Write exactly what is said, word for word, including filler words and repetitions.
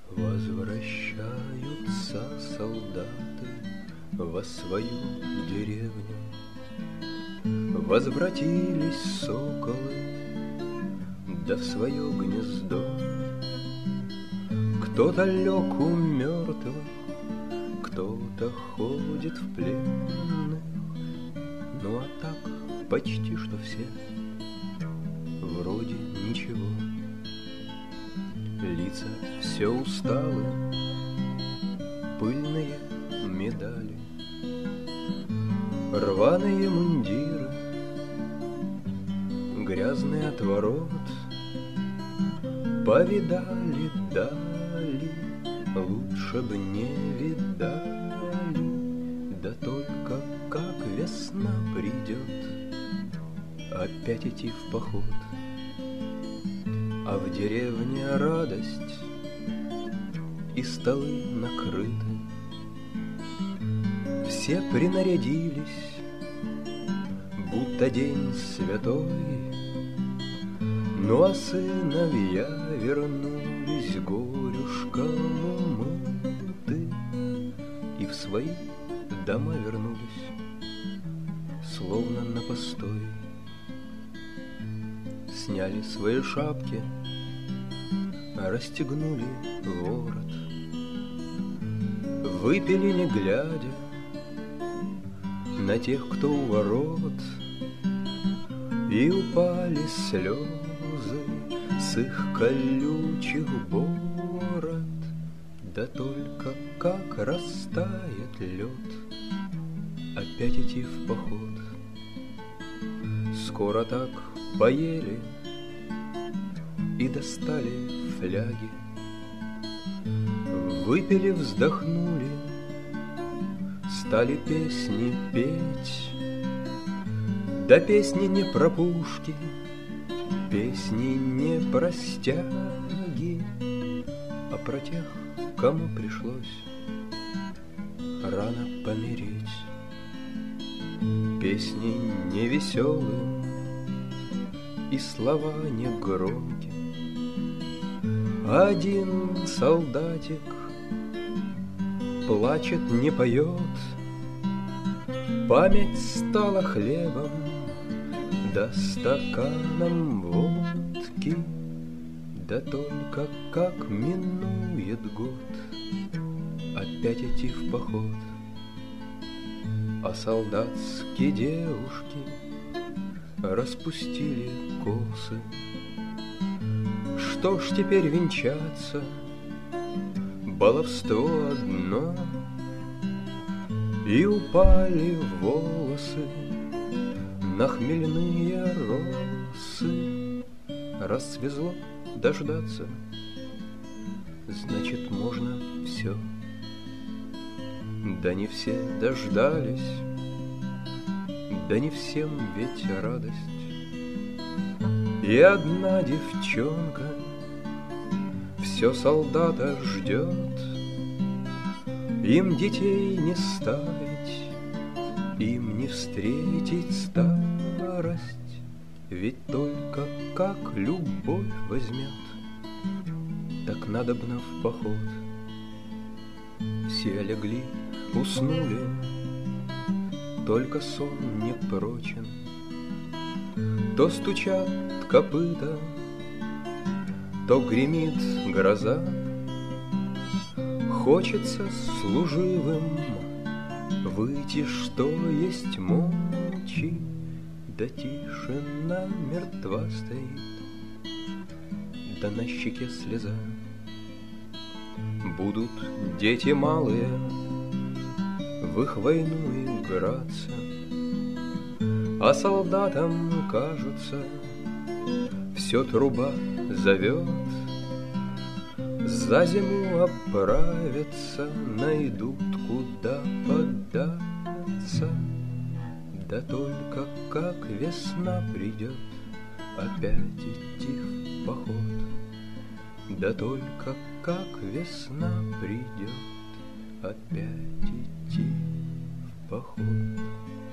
Возвращаются солдаты во свою деревню. Возвратились соколы, да в свое гнездо. Кто-то лег у мертвых, кто-то ходит в пленных. Ну а так почти что все, вроде ничего. Лица все усталы, пыльные медали, рваные мундиры, грязный отворот. Повидали дали, лучше бы не видали. Да только как весна придет, опять идти в поход. А в деревне радость, и столы накрыты. Все принарядились, будто день святой. Ну а сыновья вернулись горюшком умыты и в свои дома вернулись, словно на постой. Сняли свои шапки, расстегнули ворот, выпили не глядя на тех, кто у ворот, и упали слезы с их колючих бород. Да только как растает лед, опять идти в поход. Скоро так поели и достали фляги, выпили, вздохнули, стали песни петь. Да песни не про пушки, песни не про стяги, а про тех, кому пришлось рано помереть. Песни не веселые и слова не громкие. Один солдатик плачет, не поет. Память стала хлебом, да стаканом водки. Да только как минует год, опять идти в поход. А солдатские девушки распустили косы. Что ж теперь венчаться, баловство одно. И упали волосы на хмельные росы. Раз свезло дождаться, значит, можно все. Да не все дождались, да не всем ведь радость. И одна девчонка все солдата ждет. Им детей не ставить, им не встретить старость. Ведь только как любовь возьмет, так надобно в поход. Все легли, уснули, только сон не прочен. То стучат копыта, то гремит гроза. Хочется служивым выйти, что есть мочи. Да тишина мертва стоит, да на щеке слеза. Будут дети малые в их войну играться, а солдатам, кажется, все труба зовет. За зиму оправятся, найдут куда податься. Да только как весна придет, опять идти в поход. Да только как весна придет, опять идти в поход.